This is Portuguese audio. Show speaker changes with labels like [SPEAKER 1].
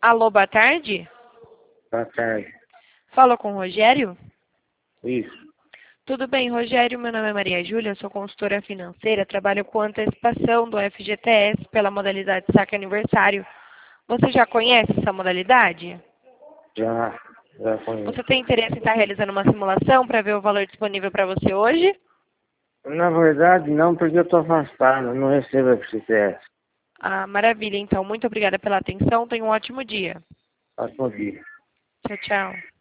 [SPEAKER 1] Alô, boa tarde.
[SPEAKER 2] Boa tarde.
[SPEAKER 1] Falo com o Rogério?
[SPEAKER 2] Isso.
[SPEAKER 1] Tudo bem, Rogério? Meu nome é Maria Júlia, sou consultora financeira, trabalho com antecipação do FGTS pela modalidade saque aniversário. Você já conhece essa modalidade?
[SPEAKER 2] Já conheço.
[SPEAKER 1] Você tem interesse em estar realizando uma simulação para ver o valor disponível para você hoje?
[SPEAKER 2] Na verdade, não, porque eu estou afastado, não recebo FGTS.
[SPEAKER 1] Ah, maravilha. Então, muito obrigada pela atenção. Tenha um ótimo dia.
[SPEAKER 2] Ótimo dia.
[SPEAKER 1] Tchau, tchau.